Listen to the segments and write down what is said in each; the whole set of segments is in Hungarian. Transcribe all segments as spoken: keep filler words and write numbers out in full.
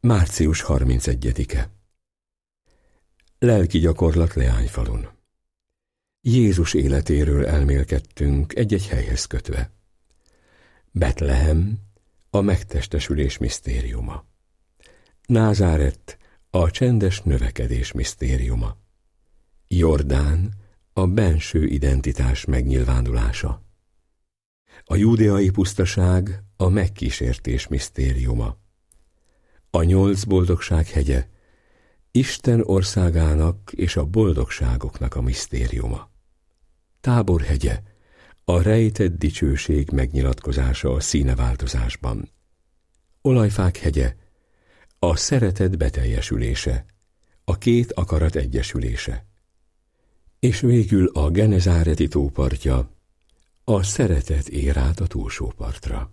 március harmincegyedike. Lelki gyakorlat Leányfalun. Jézus életéről elmélkedtünk egy-egy helyhez kötve. Betlehem, a megtestesülés misztériuma. Názáret, a csendes növekedés misztériuma. Jordán, a benső identitás megnyilvánulása. A júdeai pusztaság, a megkísértés misztériuma. A nyolc boldogság hegye, Isten országának és a boldogságoknak a misztériuma. Tábor hegye, a rejtett dicsőség megnyilatkozása a színeváltozásban. Olajfák hegye, a szeretet beteljesülése, a két akarat egyesülése. És végül a Genezáreti tópartja, a szeretet ér át a túlsó partra.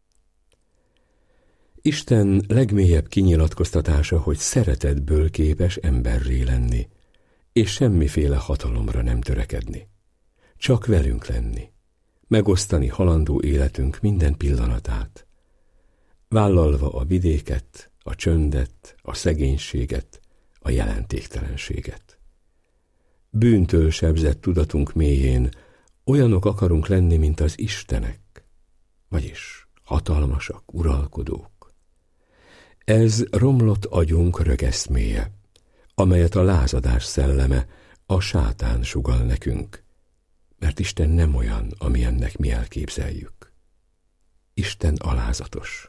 Isten legmélyebb kinyilatkoztatása, hogy szeretetből képes emberré lenni, és semmiféle hatalomra nem törekedni. Csak velünk lenni, megosztani halandó életünk minden pillanatát, vállalva a vidéket, a csöndet, a szegénységet, a jelentéktelenséget. Bűntől sebzett tudatunk mélyén olyanok akarunk lenni, mint az istenek, vagyis hatalmasak, uralkodók. Ez romlott agyunk rögeszméje, amelyet a lázadás szelleme, a sátán sugall nekünk, mert Isten nem olyan, amilyennek mi elképzeljük. Isten alázatos.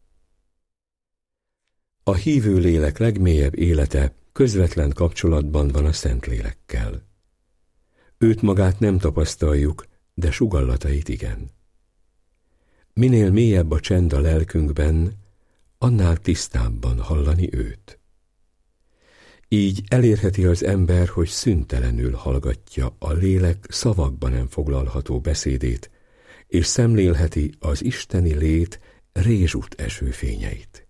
A hívő lélek legmélyebb élete közvetlen kapcsolatban van a Szentlélekkel. Őt magát nem tapasztaljuk, de sugallatait igen. Minél mélyebb a csend a lelkünkben, annál tisztábban hallani őt. Így elérheti az ember, hogy szüntelenül hallgatja a lélek szavakban nem foglalható beszédét, és szemlélheti az isteni lét rézsút esőfényeit.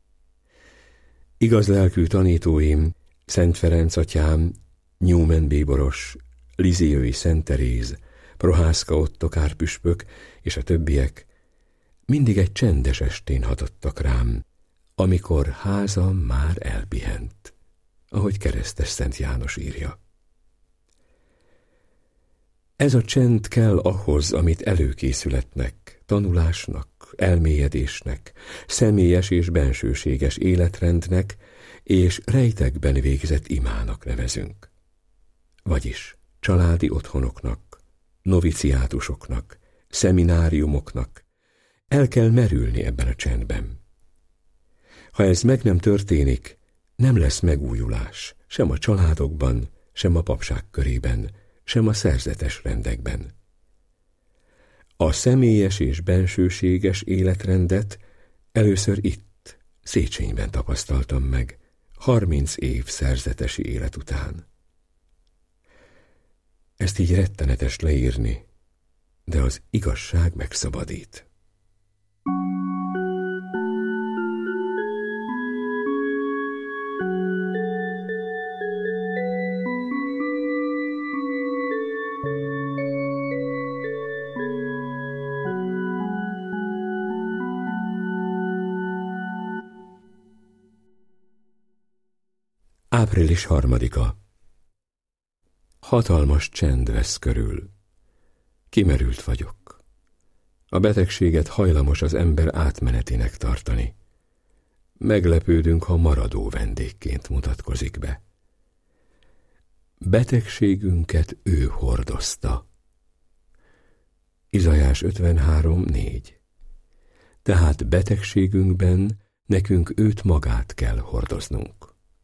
Igaz lelkű tanítóim, Szent Ferenc atyám, Newman bíboros, Lisieux-i Szent Teréz, Prohászka Ottokár püspök és a többiek mindig egy csendes estén hatottak rám, amikor házam már elpihent, ahogy keresztes Szent János írja. Ez a csend kell ahhoz, amit előkészületnek, tanulásnak, elmélyedésnek, személyes és bensőséges életrendnek és rejtekben végzett imának nevezünk. Vagyis családi otthonoknak, noviciátusoknak, szemináriumoknak el kell merülni ebben a csendben. Ha ez meg nem történik, nem lesz megújulás, sem a családokban, sem a papság körében, sem a szerzetes rendekben. A személyes és bensőséges életrendet először itt, Széchenyben tapasztaltam meg, harminc év szerzetesi élet után. Ezt így rettenetes leírni, de az igazság megszabadít. április harmadika. Hatalmas csend vesz körül. Kimerült vagyok. A betegséget hajlamos az ember átmenetének tartani. Meglepődünk, ha maradó vendégként mutatkozik be. Betegségünket ő hordozta. Izajás ötvenhárom négy. Tehát betegségünkben nekünk őt magát kell hordoznunk.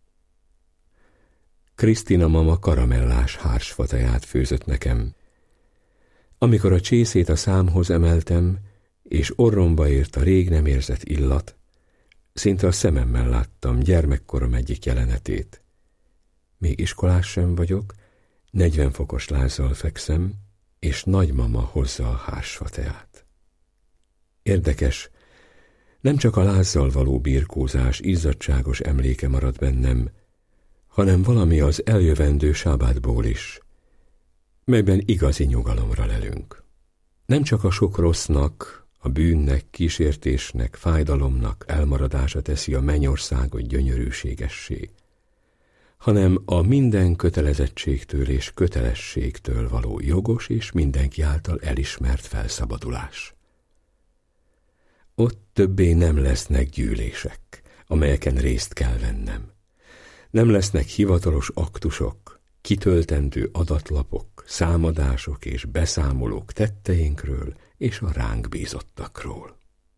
Krisztina mama karamellás hársfateját főzött nekem. Amikor a csészét a számhoz emeltem, és orromba ért a rég nem érzett illat, szinte a szememmel láttam gyermekkorom egyik jelenetét. Még iskolás sem vagyok, negyven fokos lázzal fekszem, és nagymama hozza a hársfateát. Érdekes, nem csak a lázzal való birkózás izzadságos emléke marad bennem, hanem valami az eljövendő sábátból is, melyben igazi nyugalomra lelünk. Nem csak a sok rossznak, a bűnnek, kísértésnek, fájdalomnak elmaradása teszi a mennyországot gyönyörűségessé, hanem a minden kötelezettségtől és kötelességtől való jogos és mindenki által elismert felszabadulás. Ott többé nem lesznek gyűlések, amelyeken részt kell vennem. Nem lesznek hivatalos aktusok, kitöltendő adatlapok, számadások és beszámolók tetteinkről és a ránk bízottakról.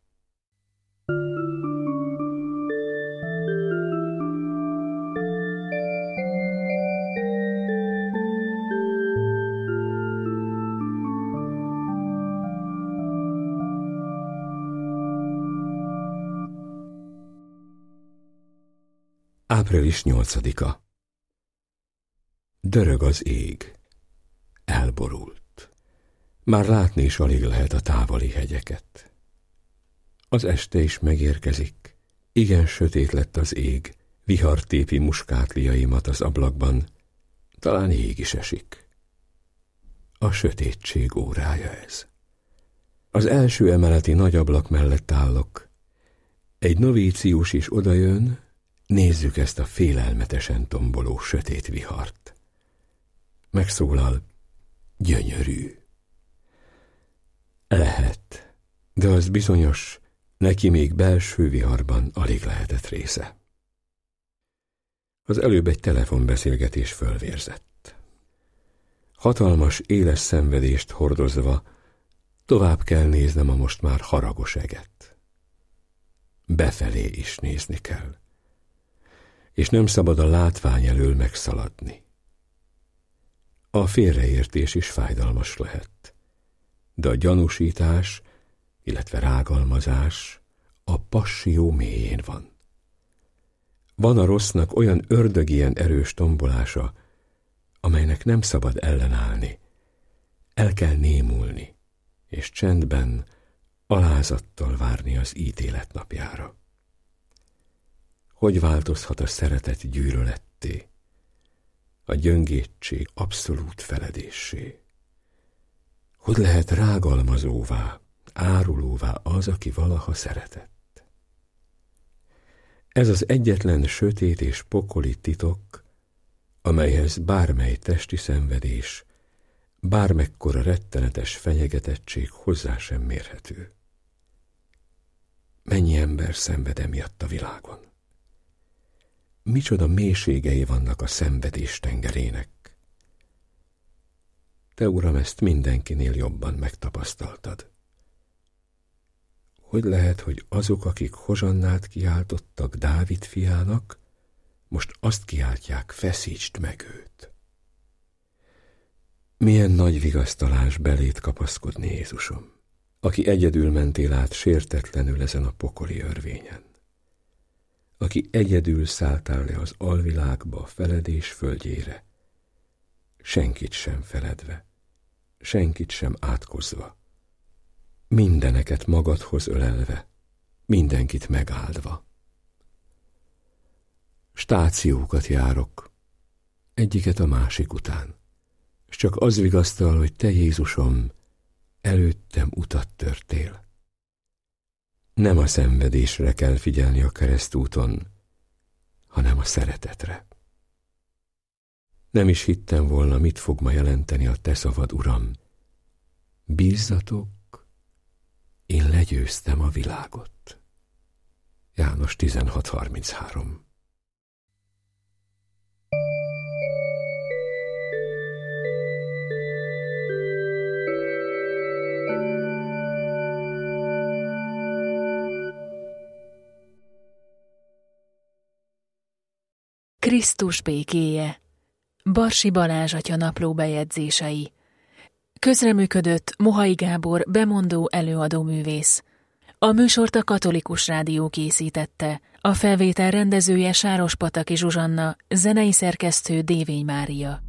április nyolcadika. Dörög az ég. Elborult. Már látni is alig lehet a távoli hegyeket. Az este is megérkezik. Igen sötét lett az ég. Vihar tépi muskátliaimat az ablakban. Talán jég is esik. A sötétség órája ez. Az első emeleti nagy ablak mellett állok. Egy novícius is odajön. Nézzük ezt a félelmetesen tomboló sötét vihart. Megszólal, gyönyörű. Lehet, de az bizonyos, neki még belső viharban alig lehetett része. Az előbb egy telefonbeszélgetés fölvérzett. Hatalmas, éles szenvedést hordozva tovább kell néznem a most már haragos eget. Befelé is nézni kell. És nem szabad a látvány elől megszaladni. A félreértés is fájdalmas lehet, de a gyanúsítás, illetve rágalmazás a passzió mélyén van. Van a rossznak olyan ördögien erős tombolása, amelynek nem szabad ellenállni. El kell némulni, és csendben, alázattal várni az ítélet napjára. Hogy változhat a szeretet gyűlöletté, a gyöngétség abszolút feledéssé? Hogy lehet rágalmazóvá, árulóvá az, aki valaha szeretett? Ez az egyetlen sötét és pokoli titok, amelyhez bármely testi szenvedés, bármekkora rettenetes fenyegetettség hozzá sem mérhető. Mennyi ember szenved emiatt a világon? Micsoda mélységei vannak a szenvedés tengerének. Te, Uram, ezt mindenkinél jobban megtapasztaltad. Hogy lehet, hogy azok, akik hozsannát kiáltottak Dávid fiának, most azt kiáltják, feszítsd meg őt? Milyen nagy vigasztalás belét kapaszkodni, Jézusom, aki egyedül mentél át sértetlenül ezen a pokoli örvényen. Aki egyedül szálltál le az alvilágba, a feledés földjére, senkit sem feledve, senkit sem átkozva, mindeneket magadhoz ölelve, mindenkit megáldva. Stációkat járok, egyiket a másik után, és csak az vigasztal, hogy te, Jézusom, előttem utat törtél. Nem a szenvedésre kell figyelni a keresztúton, hanem a szeretetre. Nem is hittem volna, mit fog ma jelenteni a te szavad, Uram. Bízzatok, én legyőztem a világot. János tizenhat harminchárom. Krisztus békéje. Barsi Balázs atya napló bejegyzései. Közreműködött Mohai Gábor bemondó előadóművész. A műsort a Katolikus Rádió készítette. A felvétel rendezője Sárospataki Zsuzsanna, zenei szerkesztő Dévény Mária.